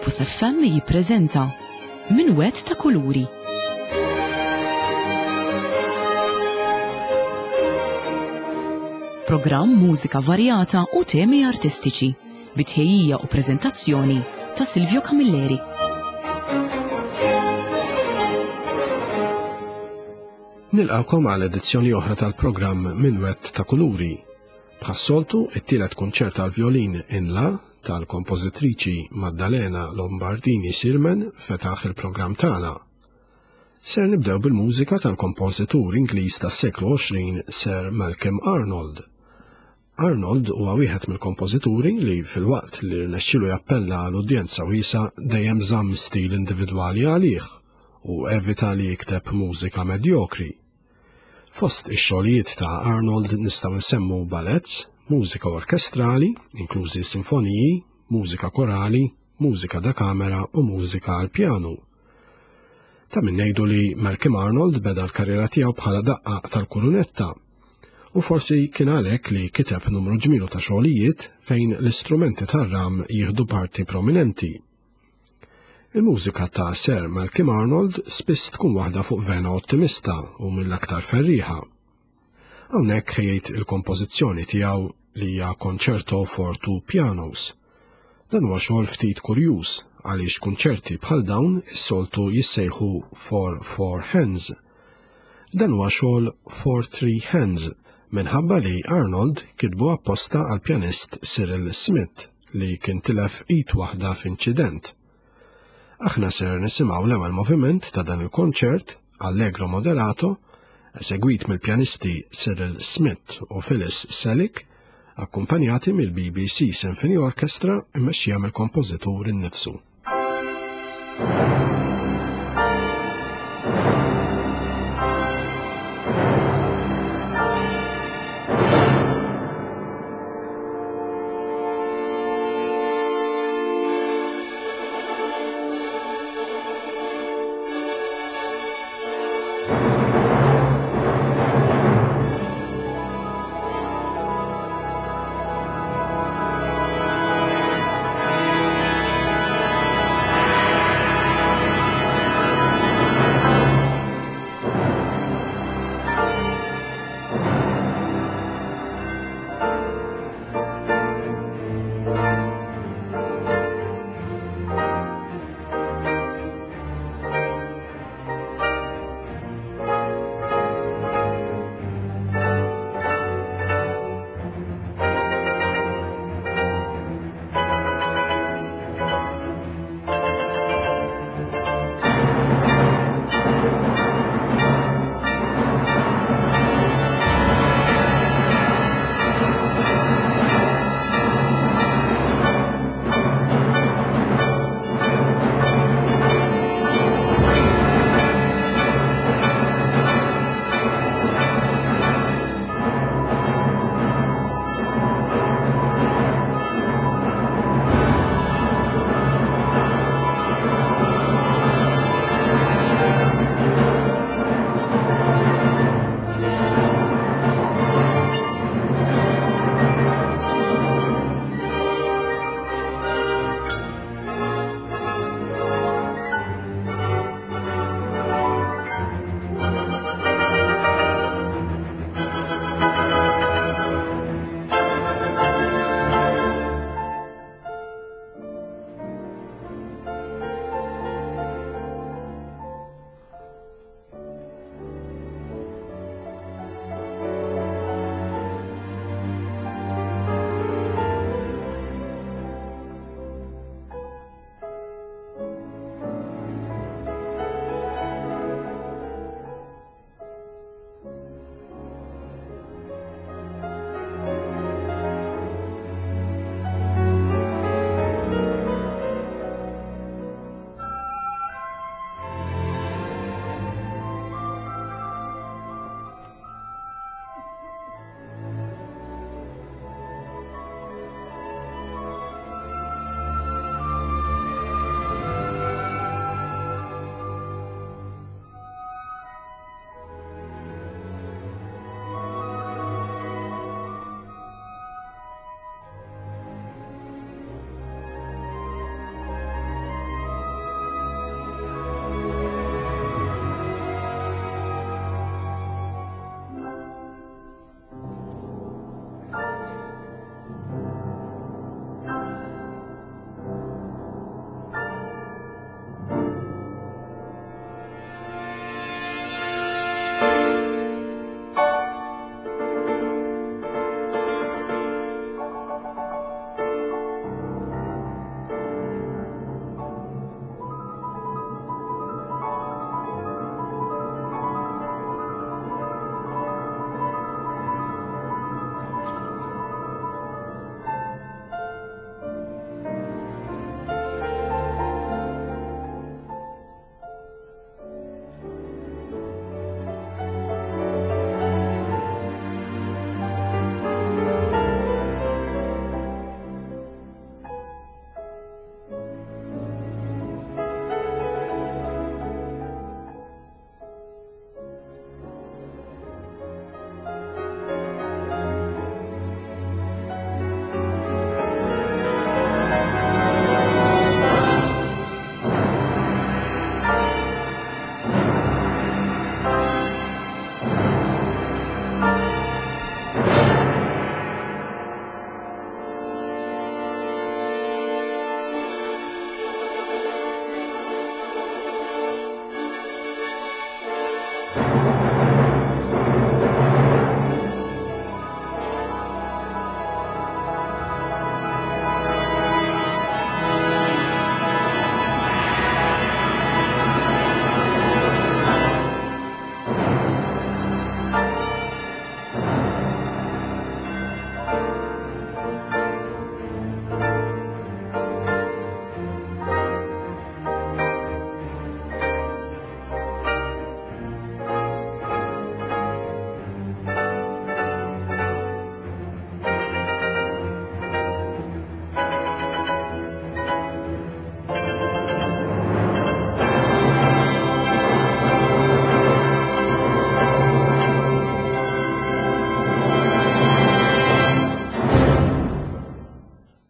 Focus FM jippreżenta Minwett ta' Kuluri. Programm mużika varjata u temi artistiċi, bitħejjija u preżentazzjoni ta' Silvio Camilleri. Nilqawkom għal edizzjoni oħra tal-programm Minwett ta' Kuluri. Bħas-soltu it-tielet kunċert tal-violin in La tal-kompożitriċi Maddalena Lombardini Sirmen fetaħ il-programm tagħna. Ser nibdew bil-mużika tal-kompożitur Ingliż tas-seklu 20 Sir Malcolm Arnold. Arnold huwa wieħed mill-kompożituri li fil-waqt li rnexxielu jappella l-udjenza wiesa dejjem żamm stil individwali għalih u evita li jikteb mużika medjokri. Fost ix-xogħlijiet ta' Arnold nistgħu nsemmu balletts, mużika orkestrali, inklużi sinfoniji, mużika korali, mużika da kamera u mużika għal pjanu. Ta' min ngħidu li Malcolm Arnold beda l-karriera tiegħu bħala daqqaq tal-kurunetta u forsi kien għalhekk li kiteb numru ġmielu ta' xogħlijiet fejn l-istrumenti tar-ram jieħdu parti prominenti. Il-mużika ta' Sir Malcolm Arnold spiss tkun waħda fuq vena ottimista u mill-aktar ferriħa. Hawnhekk ħejjed il-kompożizzjoni tiegħu li hija Concerto for Two Pianos. Dan huwa xogħol ftit kurjuż għaliex kunċerti bħal dawn is-soltu jissejħu for four hands. Dan huwa xogħol for three hands minħabba li Arnold kitbu apposta għal pjanist Cyril Smith li kien tilef id waħda f'inċident. Aħna ser nisimgħu l-ewwel moviment ta' dan il-konċert, Allegro moderato, esegwit mill-pjanisti Cyril Smith u Phyllis Selig, akkumpanjati mill-BBC Symphony Orchestra immexxija mill-kompożitur innifsu.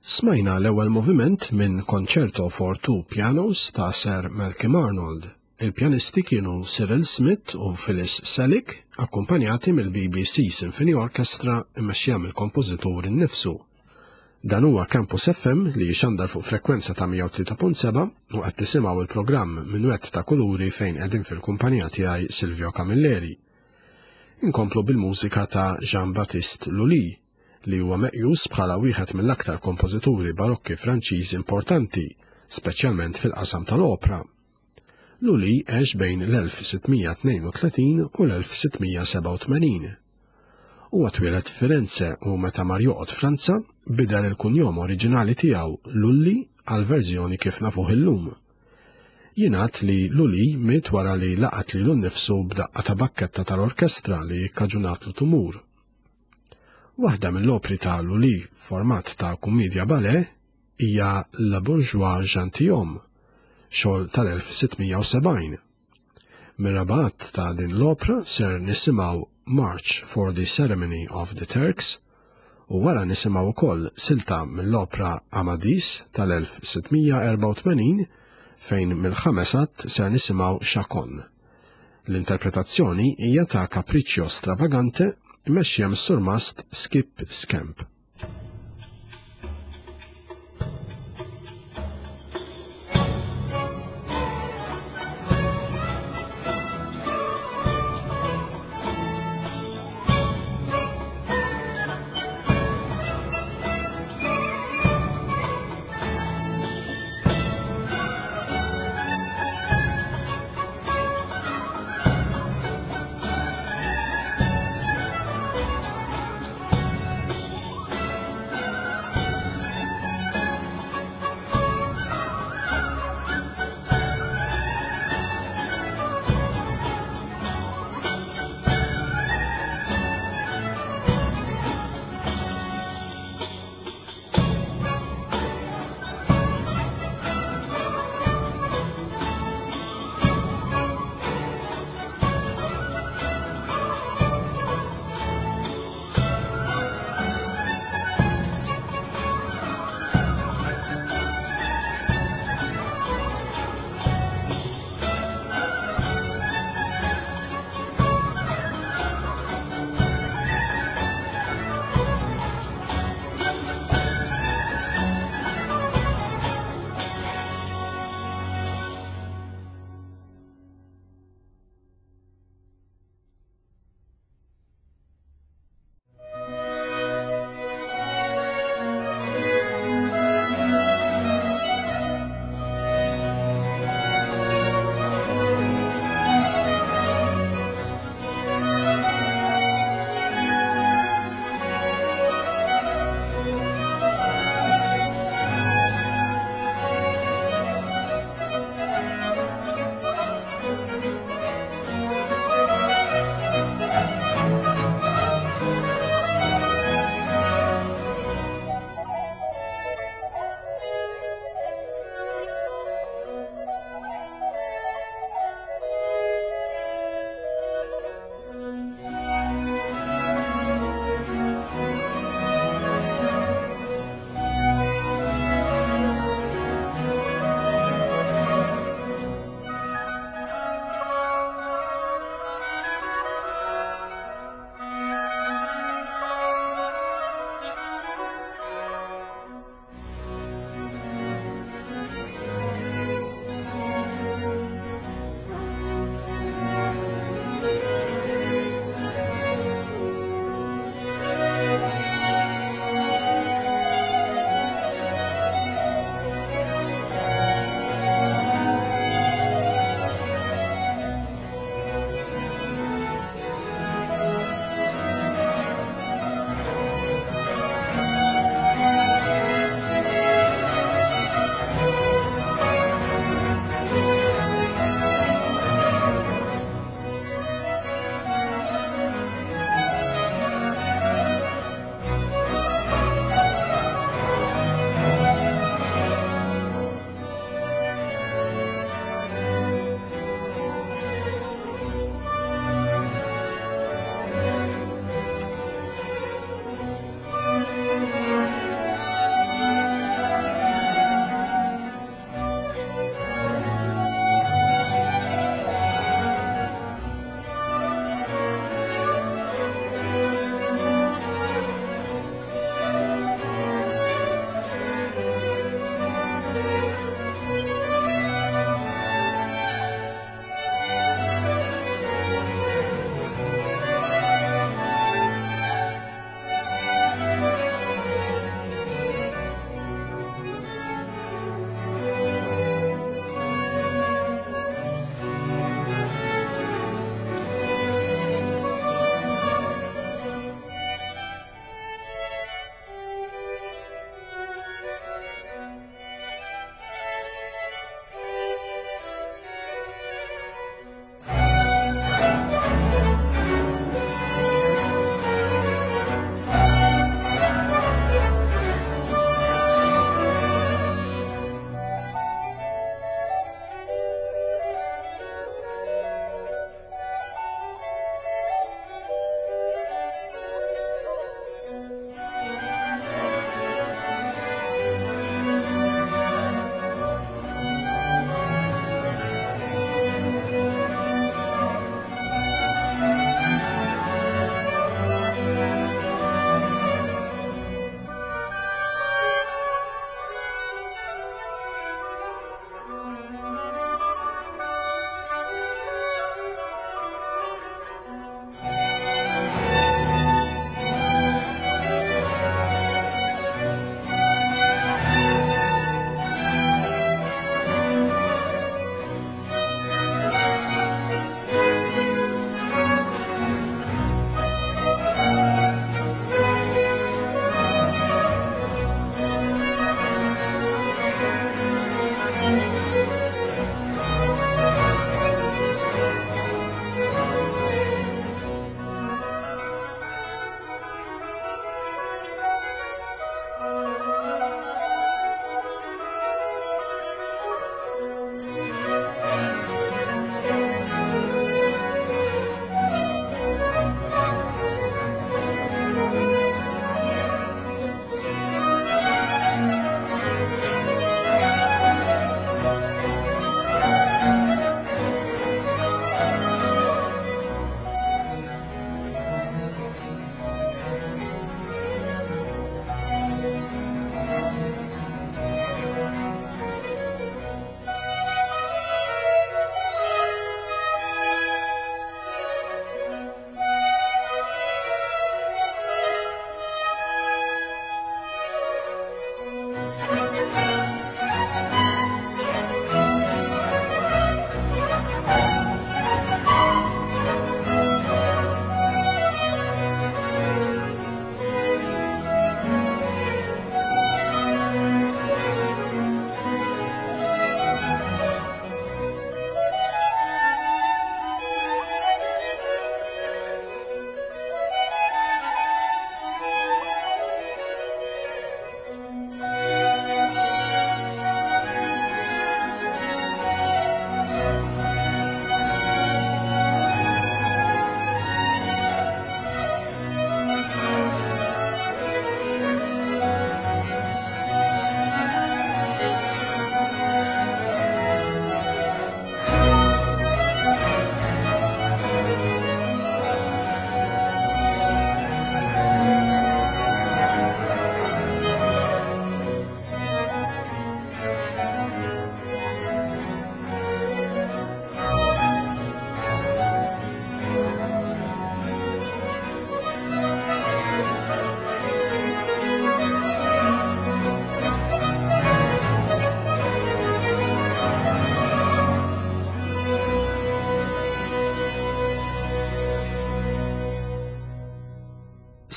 Smajna l-ewwel moviment minn Concerto for Two Pianos ta' Sir Malcolm Arnold. Il-pjanisti kienu Cyril Smith u Phyllis Selig, akkumpanjati mill-BBC Symphony Orchestra immexxija mill-kompożitur innifsu. Dan huwa Campus FM li jxandar fuq frekwenza ta' 103.7 u qed tisimgħu il-programm Minwett ta' Kuluri fejn qegħdin fil-kumpanija tiegħi Silvio Camilleri. Inkomplu bil-mużika ta' Jean-Baptiste Lully, li huwa meqjus bħala wieħed mill-aktar kompożituri barokki Franċiżi importanti, speċjalment fil-qasam tal-opra. Lully għex bejn l-1632 u l-1687. Huwa twieled f'Firenze u meta mar joqgħod Franza bidel il-kunjom oriġinali tiegħu Lully għal verżjoni kif nafuh illum. Jingħad li Lully miet wara li laqat lilu nnifsu b'daqqa ta' bakketta tal-orkestra li kkaġunatlu tumur. Waħda mill-opri ta' Lully format ta' kumedja ballet hija La Bourgeois Gentilhomme, xogħol tal-1670. Mir-rabat ta' din l-opra ser nisimgħu March for the Ceremony of the Turks u wara nisimgħu wkoll silta mill-opra Amadis tal-1684 fejn mill-ħamesat ser nisimgħu Chacon. L-interpretazzjoni hija ta' Capriccio Stravagante imexxija mis-surmast Skip Scamp.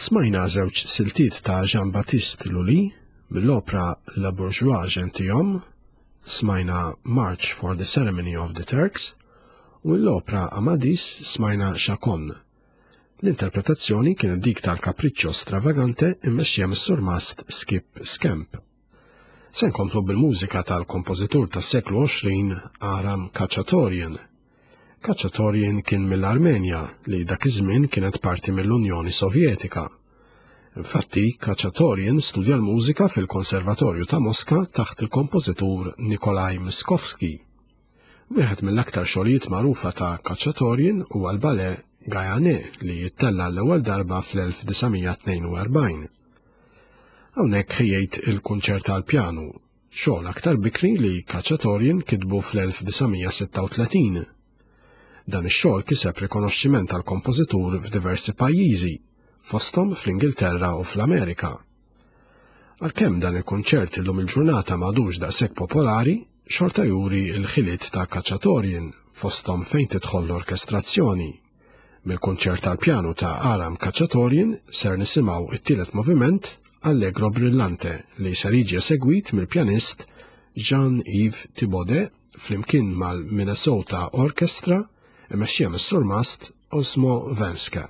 Smajna żewġ siltiet ta' Jean-Baptiste Lully mill-opra La Bourgeois Gentilhomme, smajna March for the Ceremony of the Turks, u l-opra Amadis smajna Chaconne. L-interpretazzjoni kienet dik tal-Capriccio Stravagante immexxija mis-Sur Mast Skip Scamp. Se nkomplu bil-mużika tal-kompożitur tas-seklu 20 Aram Khachaturian. Khachaturian kien mill-Armenja li dak iż-żmien kienet parti mill-Unjoni Sovjetika. Infatti, Khachaturian studja l-mużika fil-Konservatorju ta' Mosca taħt il-kompożitur Nikolaj Miskovski. Wieħed mill-aktar xogħlijiet magħrufa ta' Khachaturian huwa l-ballet Gayane li jittella l-ewwel darba fl-1942. Hawnhekk ħejjejt il-kunċert tal-pjanu, xogħol aktar bikri li Khachaturian kitbu fl-1936. Dan ix-xogħol kiseb rikonoxximent tal-kompożitur f'diversi pajjiżi, fosthom fl-Ingilterra u fl-Amerika. Għalkemm dan il-kunċert illum il-ġurnata m'għadux daqshekk popolari, xorta juri l-ħiliet ta' Khachaturian fosthom fejn tidħol l-orkestrazzjoni. Mill-kunċert tal-pjanu ta' Aram Khachaturian ser nisimgħu it-tielet moviment Allegro Brillante li ser jiġi segwit mill-pjanist Jean-Yves Thibaudet flimkien mal-Minnesota Orchestra imexxija mis-Sur Mast Osmo Venska.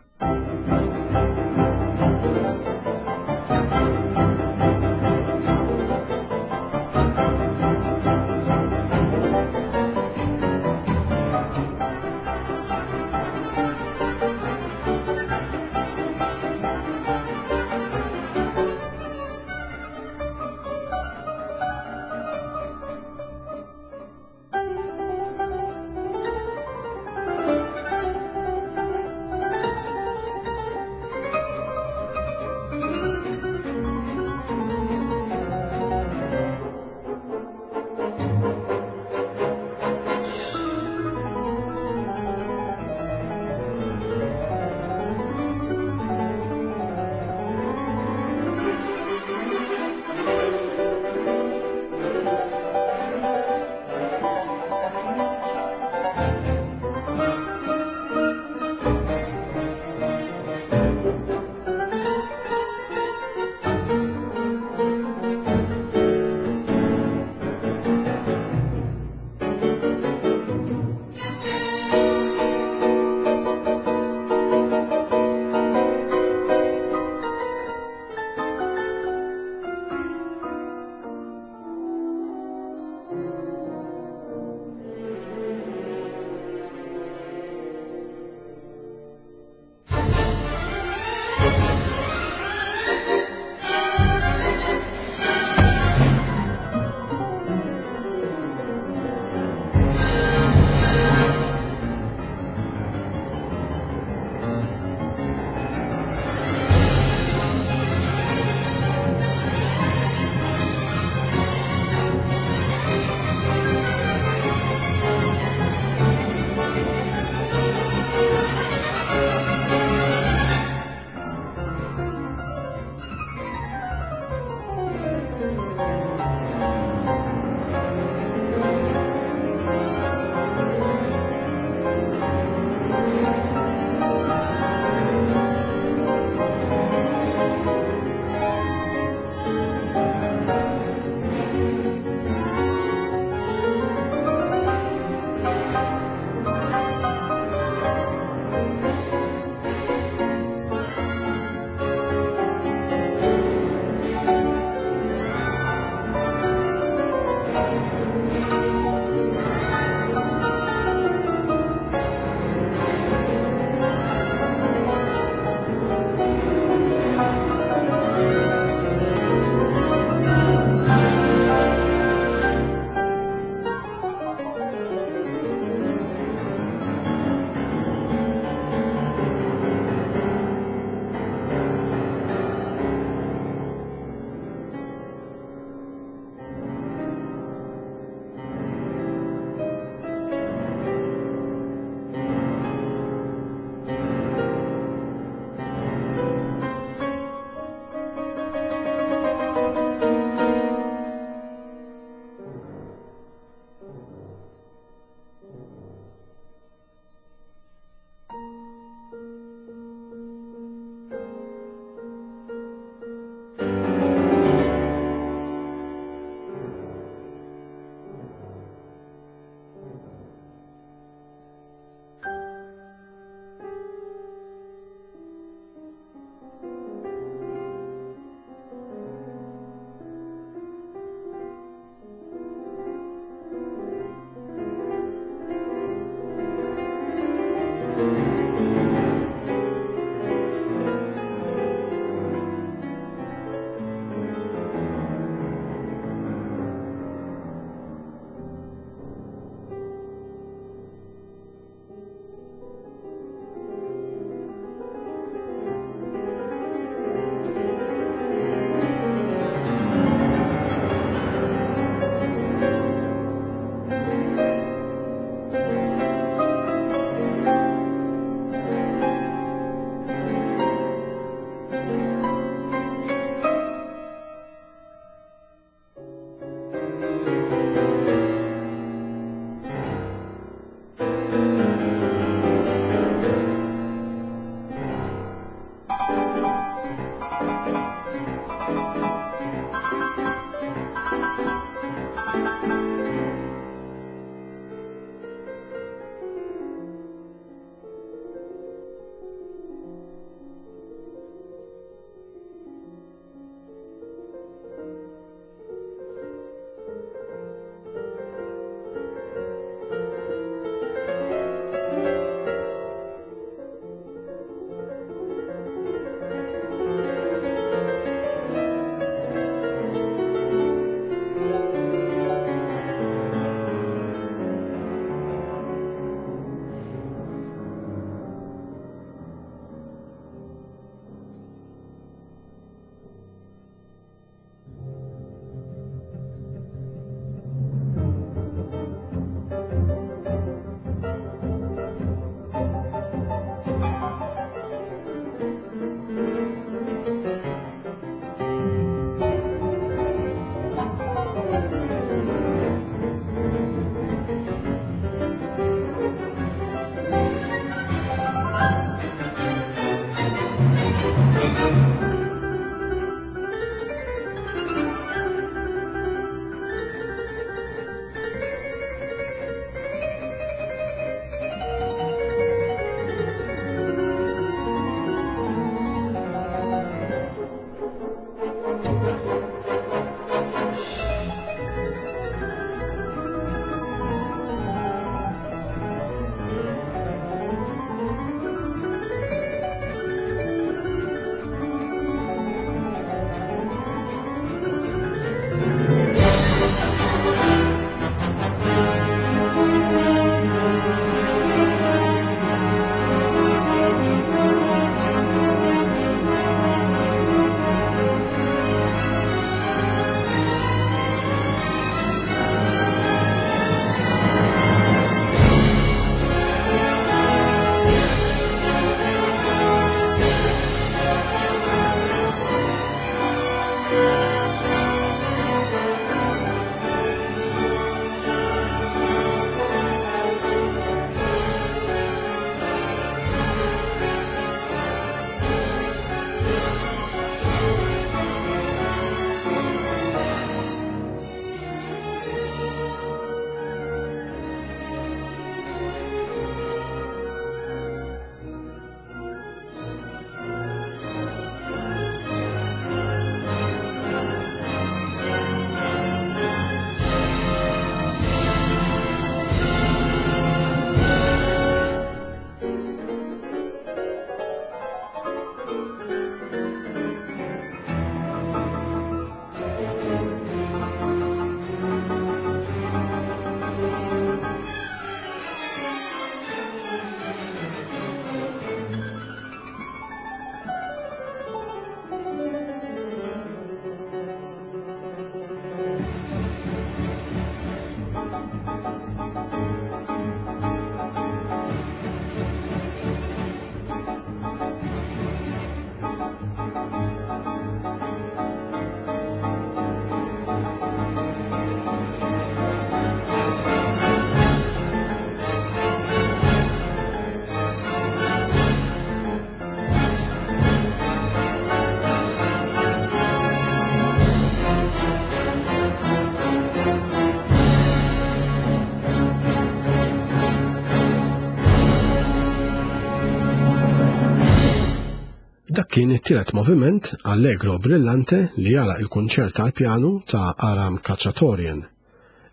Dak kien it-tielet moviment Allegro Brillante li jala il-kunċert tal-pjanu ta' Aram Kacċatorjan.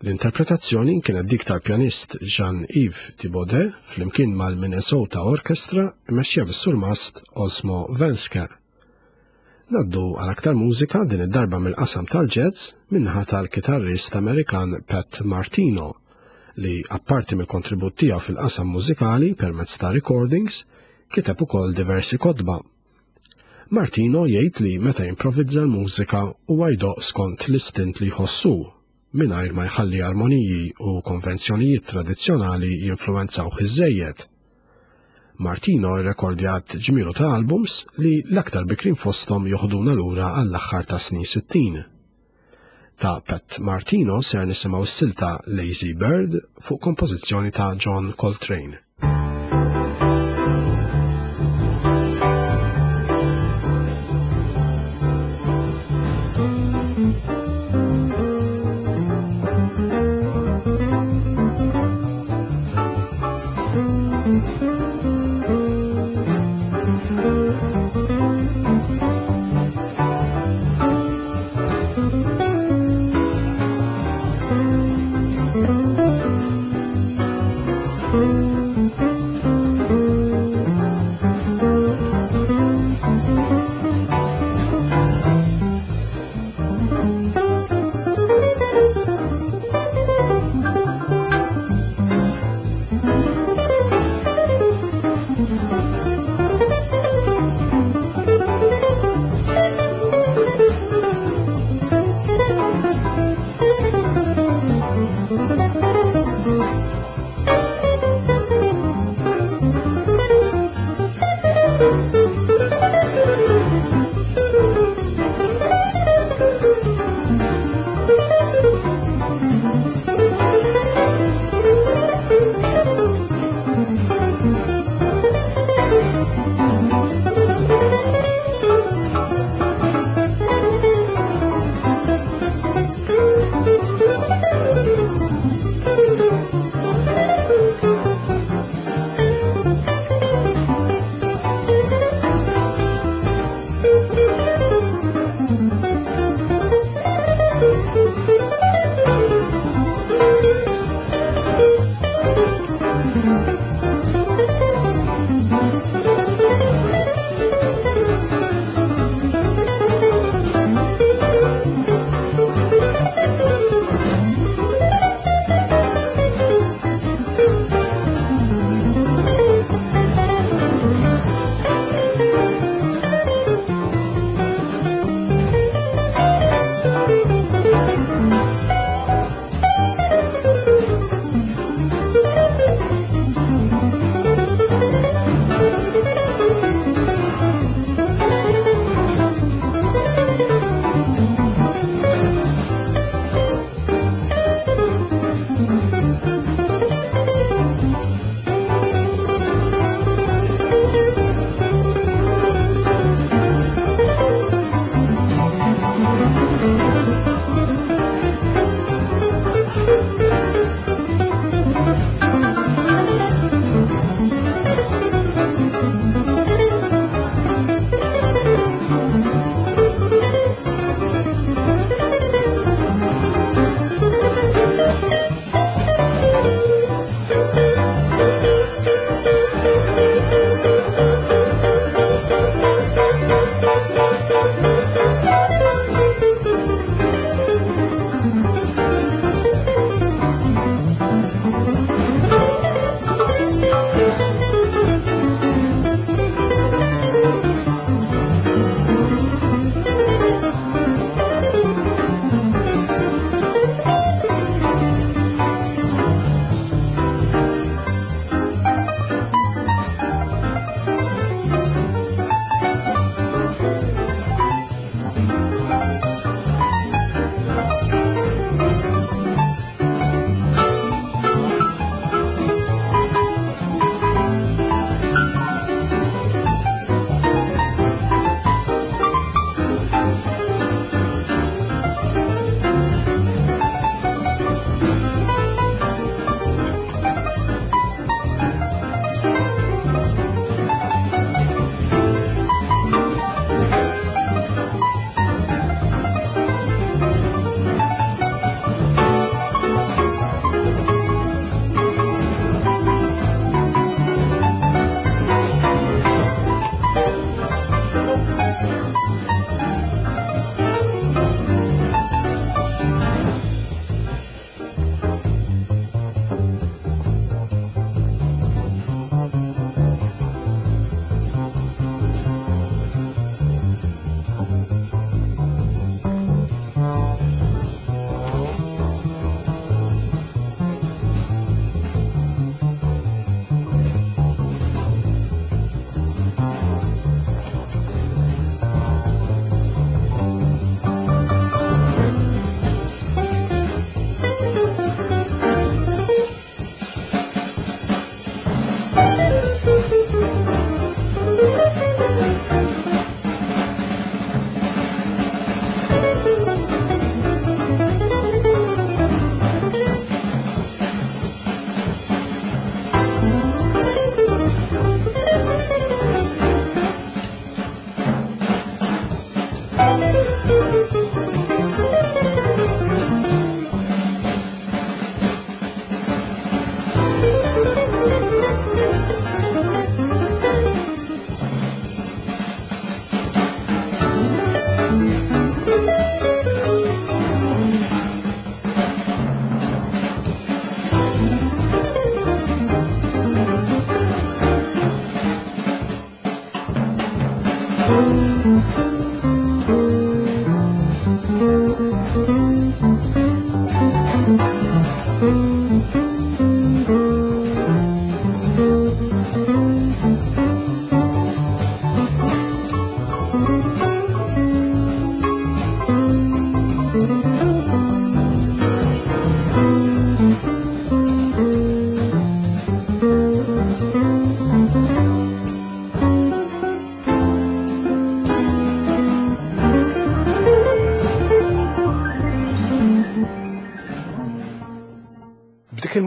L-interpretazzjoni kienet dik tal-pjanist Jean-Yves Thibaudet flimkien mal-Minnesota Orchestra imexxija bis-surmast Osmo Venske. Naddu għal aktar mużika din id-darba mill-qasam tal-jazz minnaħa tal-kitarrist Amerikan Pat Martino li apparti mill-kontribut tiegħu fil-qasam mużikali permezz ta' recordings kiteb ukoll diversi kotba. Martino jgħid li meta jimprovizza l-mużika huwa jdoq skont l-istint li jħossu mingħajr ma jħalli armoniji u konvenzjonijiet tradizzjonali jinfluwenzawh iżejjed. Martino rrekordjat ġmielu ta' albums li l-aktar bikrin fosthom joħduna lura għall-aħħar ta' snin 60. Ta' Pat Martino ser nisimgħu s-silta Lazy Bird fuq kompożizzjoni ta' John Coltrane.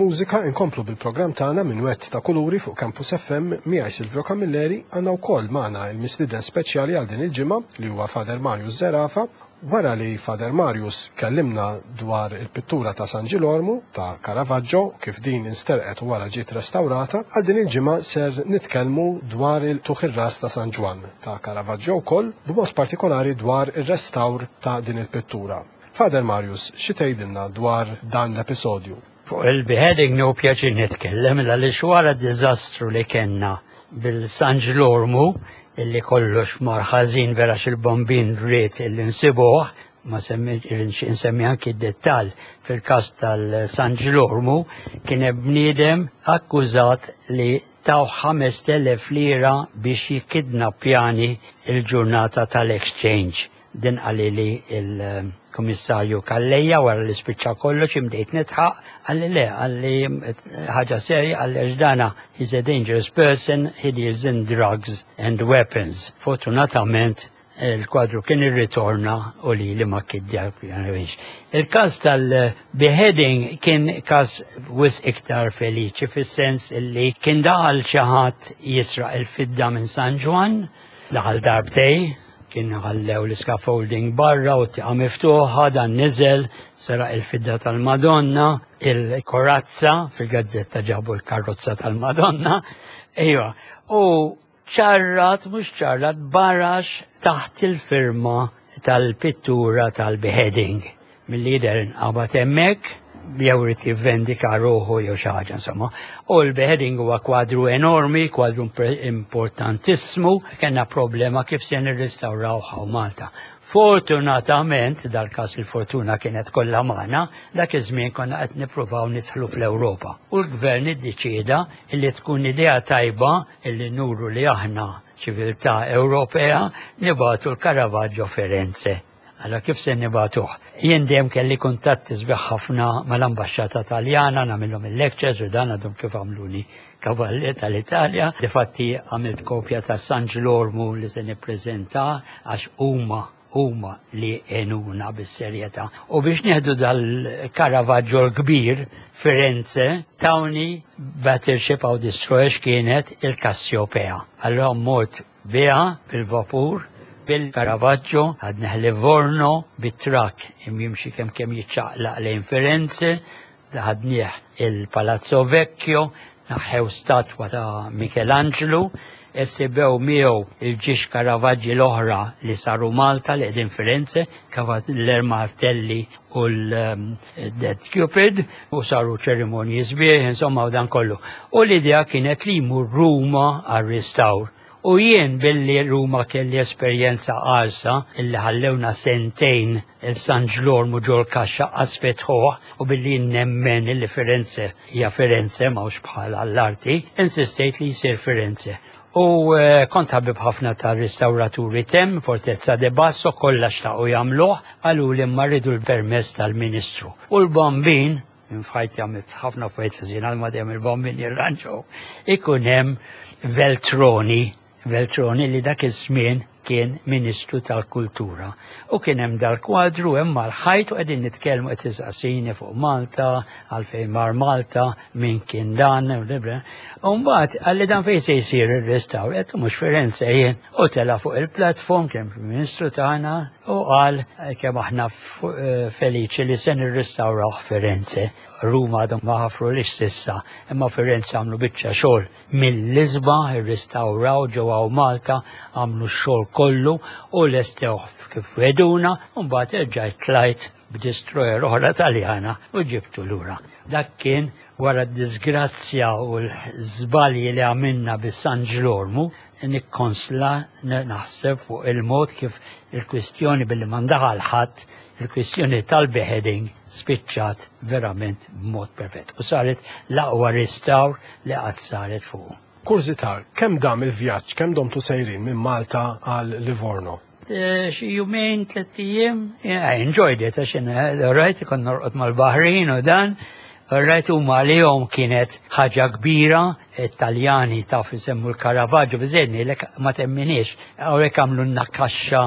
tal-mużika inkomplu bil-programm tagħna minn wett ta' kuluri fuq Campus FM miegħi Silvio Camilleri għandna wkoll magħna l-mistieden speċjali għal din il-ġimgħa li huwa Father Marius Zerafa. Wara li Father Marius kellimna dwar il-pittura ta' San Gilormu ta' Caravaggio kif din insterqet wara ġiet restawrata, għal din il-ġimgħa ser nitkellmu dwar il-tuħ ir-ras ta' San Ġwan ta' Caravaggio wkoll b'mod partikolari dwar ir-restawr ta' din il-pittura. Father Marius, xi tgħidilna dwar dan l-episodju? Fuq il-beheading no pjaċir nitkellem għaliex wara d-diżastru li kellna bil-San Gilormu illi kollox mar ħażin vera xil-bombin rrit illi nsibuh, ma nsemmi anki d-dettal fil-każ tal-San Gilormu kien hemm bniedem akkużat li taw 5,000 lira biex jikkidnappjani il-ġurnata tal-exchange. Din għalili il-Komissarju Kalleja wara li spiċċa kollox imdejt nitħaq għalli le, għalli ħaġa serja għalli ġdana is a dangerous person, he deals in drugs and weapons. Fortunatament il-kwadru kien irritorna u li ma kiddjawx. Il-każ tal-beheading kien każ wis iktar feliċi fis-sens illi kien daħal xi ħadd jisraq il-fidda minn San Ġwan, daħal darbtej, kien ħallew l-scaffolding barra u tiqa miftuħa dan niżel, sara il-fidda tal-Madonna, il-korazza, fil-gazzetta ġabu l-karozza tal-Madonna, ejwa, u mhux ċarrat, barax taħt il-firma tal-pittura tal-beheading. Mill-lider inqabad hemmhekk, jew irid jivvendika ruħu jew xi ħaġa insomma. U l-beheading huwa kwadru enormi, kwadru importantissimu, kellna problema kif se nirrestawrawha Malta. Fortunatament, dal-każ il-fortuna kienet kollha magħna, dak iż-żmien konna qed nippruvaw nidħlu fl-Ewropa. U l-gvern iddeċieda illi tkun idea tajba illi nuru li aħna ċiviltà Ewropea nibatu l-Caravaggio Firenze. Allora kif se nibatuh? Jien dejjem kelli kuntatti sbieħ ħafna mal-Ambaxxata Taljana, nagħmilhom il-lectures u dan għadhom kif għamluni kavalli tal-Italja. Difatti għamilt kopja ta' San Gilormu li se nippreżenta għax huma li għenuna bis-serjetà. U biex nieħdu dal-Caravaggio l-kbir Firenze tawni battleship aw destroyer kienet il-Cassiopea. Allora mort biha bil-vapur bil-Caravaggio, għadneħ Livorno, bit-trak jimxi kemm jitċaqlaq lejn Firenze, għadnieħ il-Palazzo Vecchio, naħħew statwa ta' Michelangelo, essibew miegħu il-ġiex Caravaggi l-oħra li saru Malta li qegħdin Firenze, Cavalier Martelli u l-Dead Cupid, u saru ċerimonji sbieħ, insomma u dan kollu. U l-idea kienet li jmur Ruma għal-restawr. U jien billi Ruma kelli esperjenza għalsa illi ħallewna sentejn il-San Gilormu ġol kaxxa qasfetħuħ u billi nemmen illi Firenze hija Firenze mawx bħal għall-arti, insistejt li jsir Firenze. U kont ħabib ħafna ta' restauraturi tem, Fortezza de Basso, kollha xtaqgħu jagħmluh, għalu li ma rridu l-permess tal-Ministru. U l-bombin, infajt jagħmel ħafna fejt żien ma dejjem il-bombin jirranġaw, ikun hemm Veltroni li dak iż-żmien kien Ministru tal-Kultura. U kien hemm dal-kwadru hemm mal-ħajt u qegħdin nitkellmu qed isqasini fuq Malta, għalfejn mar Malta, min kien dan, u mbagħad għalli dan fejn se jsir ir-restawr, qed mhux Firenze jien, u tela fuq il-platform kien Ministru tagħna u qal kemm aħna feliċi li se nirrestawrawh Firenze. Ruma għadhom ma ħafru lix sissa, imma Firenze għamlu biċċa xogħol mill-Lisba, irrestawraw ġewwa Malta, għamlu x-xogħol kollu u lestew kif weduna, u mbagħad irġajt tlajt b'destroyer oħra Taljana u ġibtu lura. Dak kien wara d-disgrazzja u l-żbalji li għamilna bis-San Gilormu, nikkonsla naħseb fuq il-mod kif il-kwistjoni billi ma ndaħal ħadd, il-kwistjoni tal-beheading spiċċat verament b'mod perfett. U saret l-aqwa restawr li qatt saret fuq. Kurżitar, kemm dam il-vjaġġ, kemm domtu sejrin minn Malta għal Livorno? Xi jumejn, 3 ijiem, enjoyed it, għax rajt ikun norqod mal-Baħrin u dan, rajt huma għalihom kienet ħaġa kbira, Taljani taf isemmu l-Caravaggio, biżedni lek ma temminix, hawnhekk għamlu n-nakkaxxa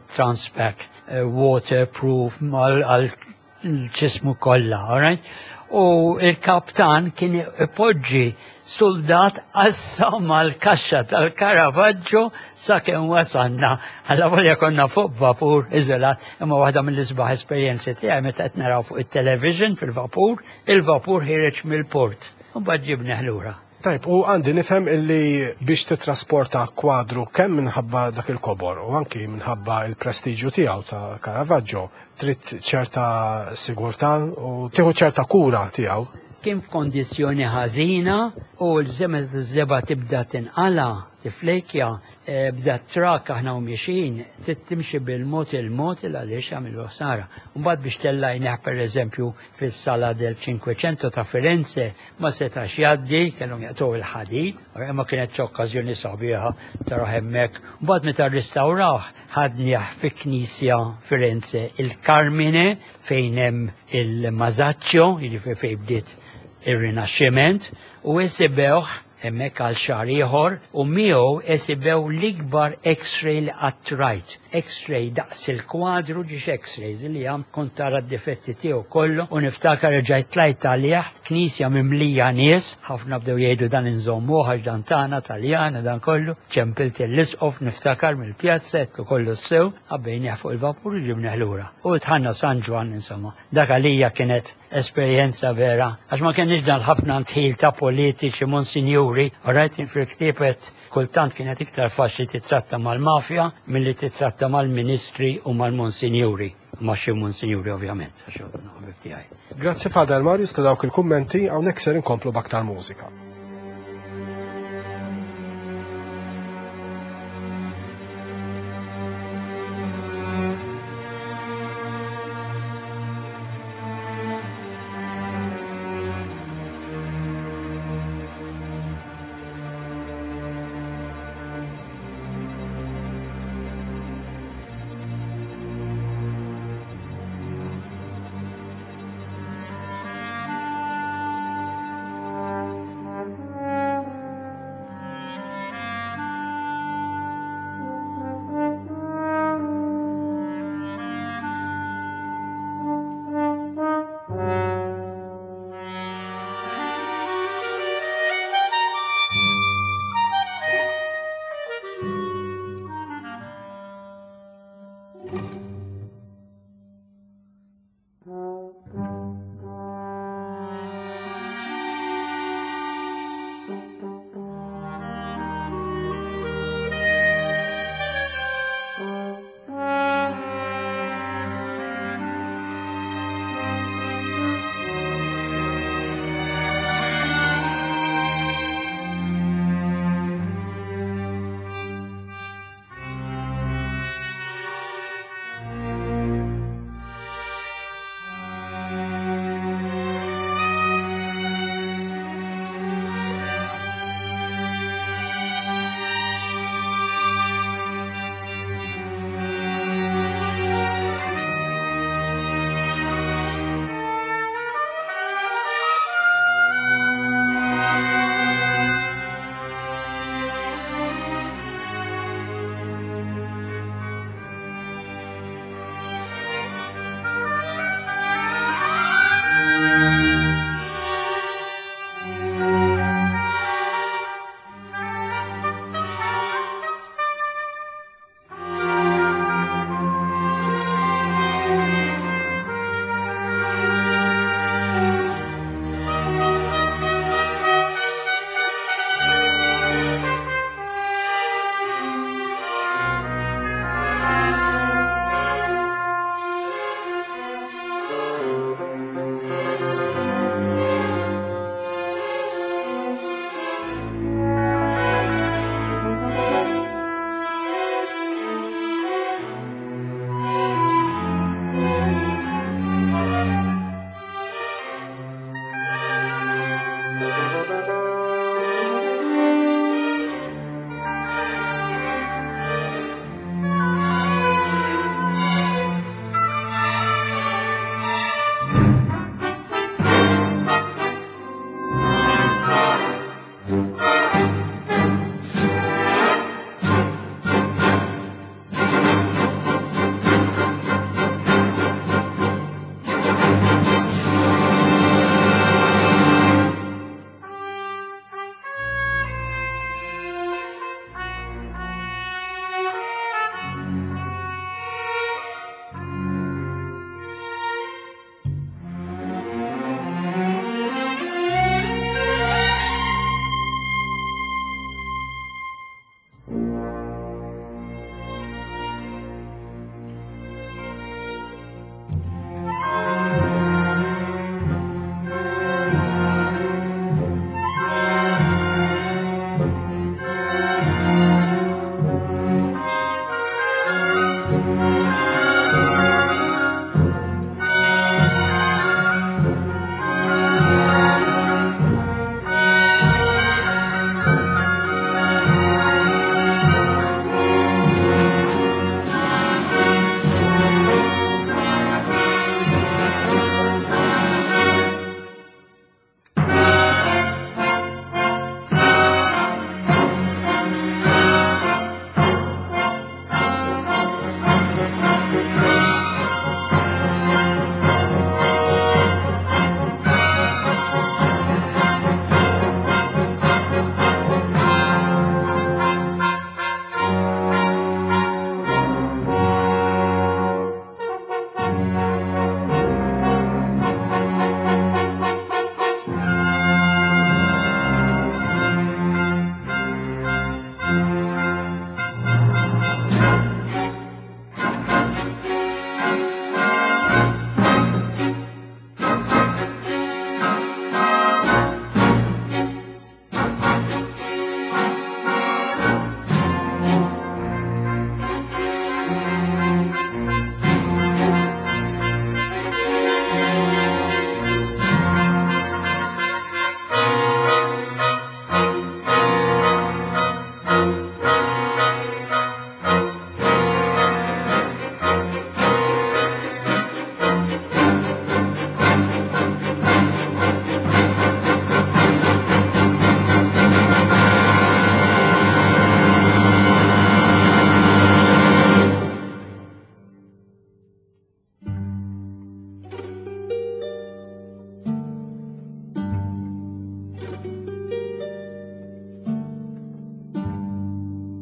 transpack, waterproof, għal ġismu kollha, all right? u il-kaptan kien ipoġġi soldat qassa mal-kaxxa tal-Caravaggio sakemm wasalna. Alla volja konna fuq vapur iżolat, imma waħda mill-isbaħ esperjenzi tiegħi meta qed naraw fuq it-television fil-vapur, il-vapur ħireġ mill-port. U mbagħad ġibneħ lura. Tajb, u għandi nifhem illi biex titrasporta kwadru kemm minħabba dak il-kobor u anki minħabba il-prestiġju tiegħu ta' Caravaggio trid ċerta sigurtà u tieħu ċerta kura tiegħu. Kien f'kondizzjoni ħażina u l-żemet iż-żeba tibda tinqala tiflekja bda trak aħna u miexin timxi bil-mot għaliex għamil ħsara. Mbagħad biex tellajneħ pereżempju fis-sala del 500 ta' Firenze ma setax jgħaddi, kellhom jaqgħu il-ħadid, ma kienet okkażjoni sabiħa tara hemmhekk. Mbagħad meta rristawrawh ħadnieh fi Knisja Firenze il-Carmine fejn hemm il-Masaccio, jiġifieri fejn bdiet ir-Rinaxximent, u isibewh hemmhekk għal xahar ieħor u miegħu isibew l-ikbar X-ray li qatt rajt. X-ray daqs il-kwadru ġiex X-rays li hemm kont tara d-difetti tiegħu kollu u niftakar ġajt tlajt għalih knisja mimlija nies, ħafna bdew jgħidu dan inżommuh għax dan tagħna Taljan dan kollu, ċempilt il-lisqof niftakar mill-pjazza qed kollu sew, qabbejnieh fuq il-vapur u ġibneħ lura. U tħanna San Ġwan insomma. Dak għalija kienet esperjenza vera, għax ma kienx dan ħafna ntħil ta' politiċi monsinjuri, u rajt fil-ktiebet kultant kienet iktar faċli titratta mal-mafja milli titratta mal-ministri u mal-monsinjuri. Ma xi monsinjuri ovvjament. Grazzi Fader Marius ta' dawk il-kummenti hawnhekk ser inkomplu b'aktar mużika.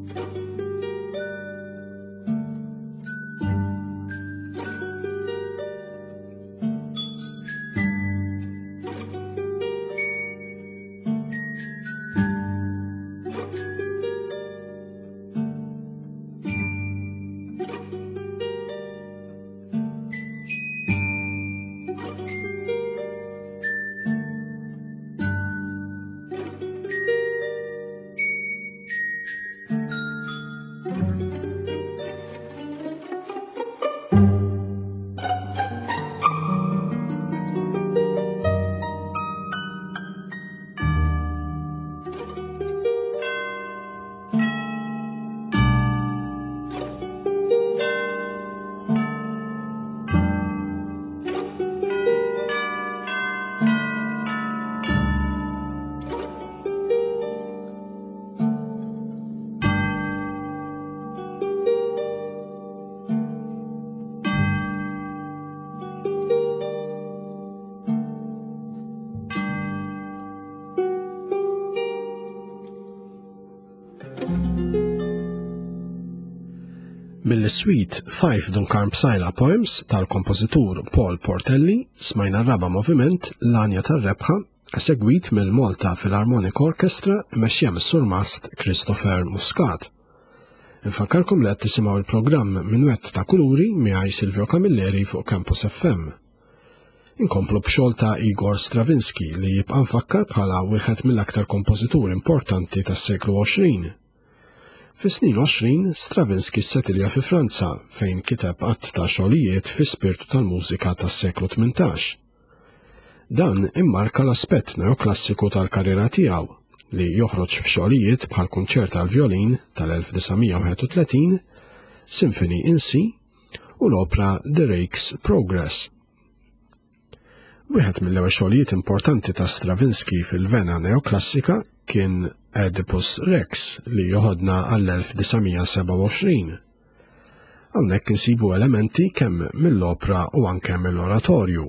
Mill-suite 5 Duncan Psila Poems tal-kompożitur Paul Portelli smajna r-raba' moviment L-Anja tar-Rebħa segwit mill-Malta Philharmonic Orchestra imexxija mis-Sur Mast Christopher Muscat. Infakkarkom li qed tisimgħu l-programm Minwett ta' Kuluri miegħi Silvio Camilleri fuq Campus FM. Inkomplu b'xogħol ta' Igor Stravinsky li jibqa' mfakkar bħala wieħed mill-aktar kompożituri importanti tas-seklu 20. Fis-snin 20 Stravinsky ssettilja fi Franza fejn kiteb qatt ta' xogħlijiet fi spirtu tal-mużika tas-seklu 18. Dan immarka l-aspett neoklassiku tal-karriera tiegħu li joħroġ f'xogħlijiet bħal kunċert tal-vjolin tal-1931, Symphony in C u l-opra The Rake's Progress. Wieħed mill-ewwel xogħlijiet importanti ta' Stravinsky fil-vena neoklassika kien Oedipus Rex li joħodna għall-1927. Hawnhekk insibu elementi kemm mill-opra u anke mill-oratorju.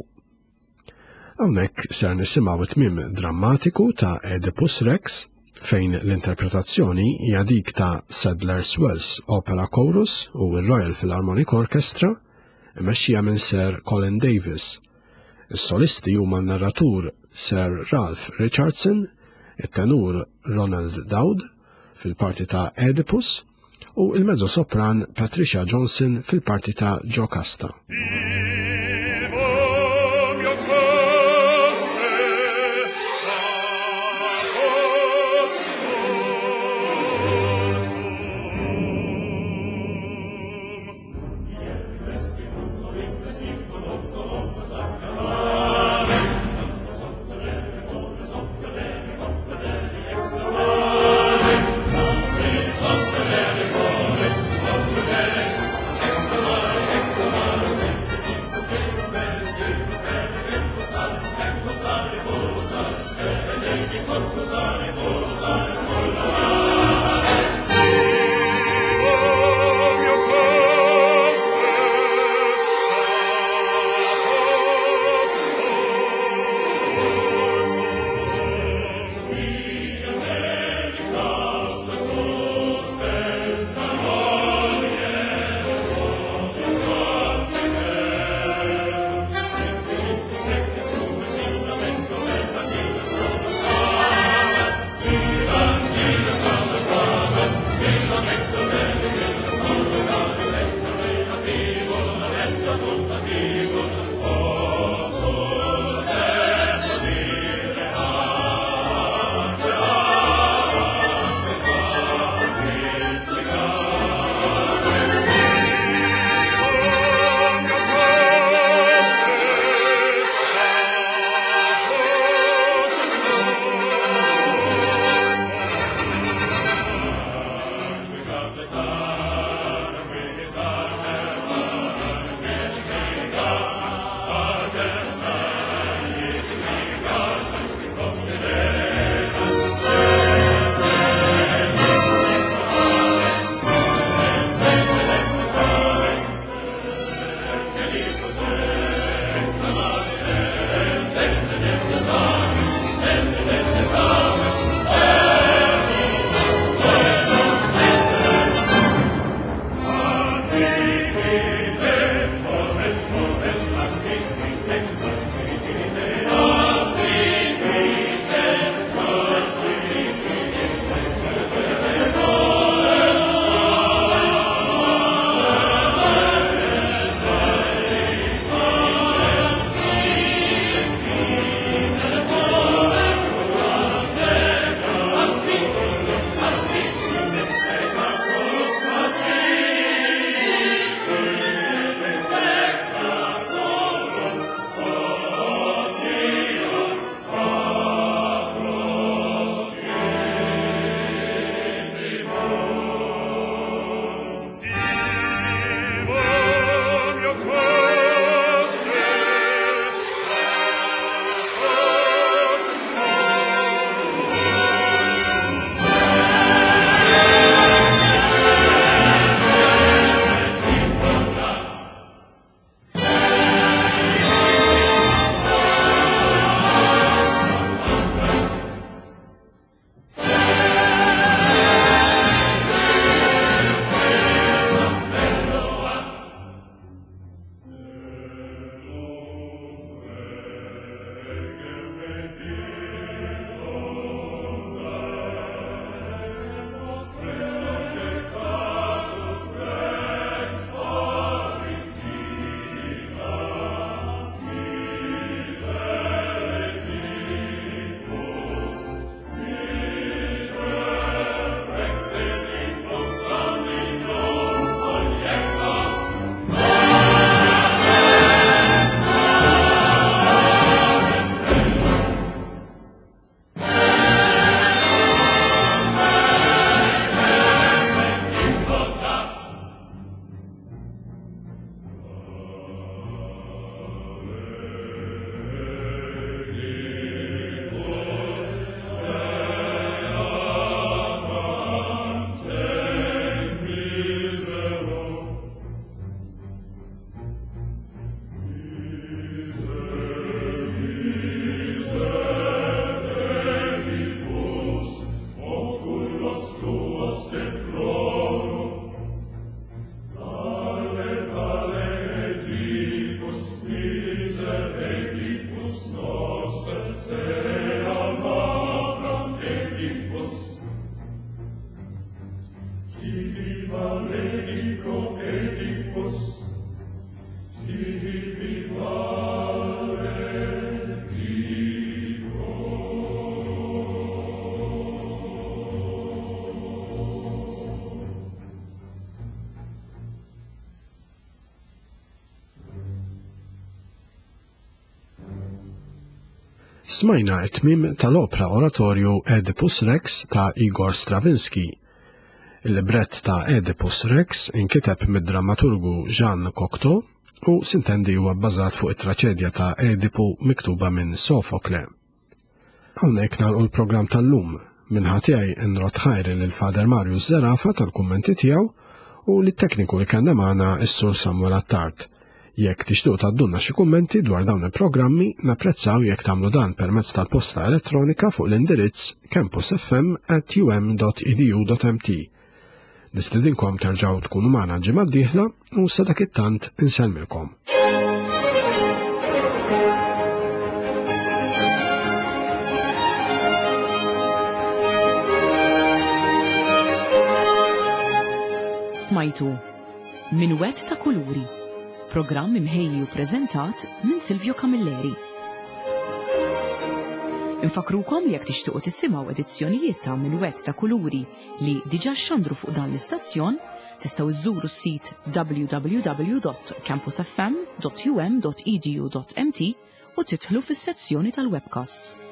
Hawnhekk ser nisimgħu tmiem drammatiku ta' Oedipus Rex fejn l-interpretazzjoni hija dik ta' Sadler's Wells Opera Chorus u r-Royal Philharmonic Orchestra imexxija minn Sir Colin Davis. Is-solisti huma n-narratur Sir Ralph Richardson, it-tenur Ronald Dowd fil-parti ta' Oedipus u il-mezzosopran Patricia Johnson fil-parti ta' Jocasta. Smajna t-tmiem tal-opra oratorju Oedipus Rex ta' Igor Stravinsky. Il-libret ta' Oedipus Rex inkiteb mid-drammaturgu Jean Cocteau u sintendi huwa bbażat fuq it-traċedja ta' Oedipu miktuba minn Sofokle. Hawnhekk nagħlqu l-programm tal-lum minħa tiegħi nrot ħajri lil Fader Marius Zerafa tal-kummenti tiegħu u lit-tekniku li kellna magħna s-Sur Samuel Attard. Jekk tixtiequ tgħaddulna xi kummenti dwar dawn il-programmi, napprezzaw jekk tagħmlu dan permezz tal-posta elettronika fuq l-indirizz campusfm@um.edu.mt. Nistedinkom terġgħu tkunu magħna ġimgħa d-dieħla u sa dak it-tant insellmilkom. Smajtu Min Wett ta' Kuluri, programm imħejji u preżentat minn Silvio Camilleri. Infakrukom li jekk tixtiequ tisimgħu edizzjonijiet ta' Min Wett ta' Kuluri li diġà xandru fuq dan l-istazzjon, tistgħu iżżuru s-sit www.campusfm.um.edu.mt u tidħlu fis-sezzjoni tal-webcasts.